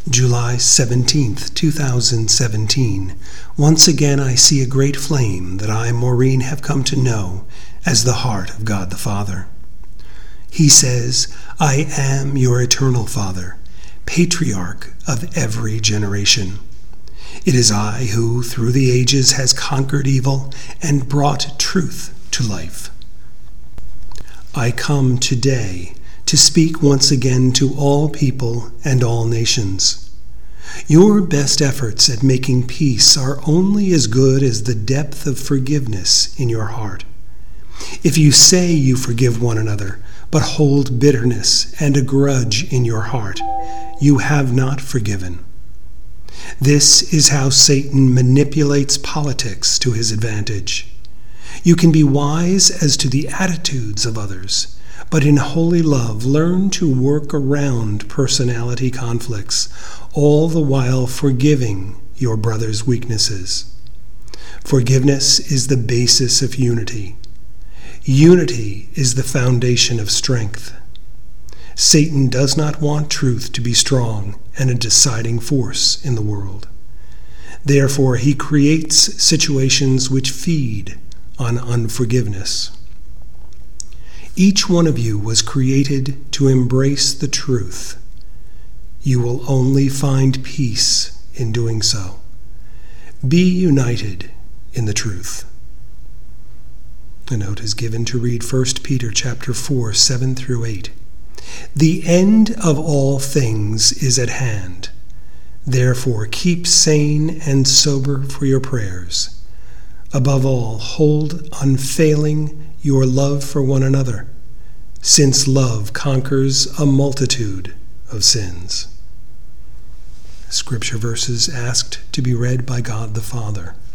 July 17th, 2017. Once again I see a great flame that I, Maureen, have come to know as the heart of God the Father. He says, I am your eternal Father, patriarch of every generation. It is I who, through the ages, has conquered evil and brought truth to life. I come today to speak once again to all people and all nations. Your best efforts at making peace are only as good as the depth of forgiveness in your heart. If you say you forgive one another, but hold bitterness and a grudge in your heart, you have not forgiven. This is how Satan manipulates politics to his advantage. You can be wise as to the attitudes of others, but in holy love learn to work around personality conflicts, all the while forgiving your brother's weaknesses. Forgiveness is the basis of unity. Unity is the foundation of strength. Satan does not want truth to be strong and a deciding force in the world. Therefore, he creates situations which feed on unforgiveness. Each one of you was created to embrace the truth. You will only find peace in doing so. Be united in the truth. A note is given to read 1 Peter chapter 4, 7 through 8. The end of all things is at hand. Therefore, keep sane and sober for your prayers. Above all, hold unfailing your love for one another, since love conquers a multitude of sins. Scripture verses asked to be read by God the Father.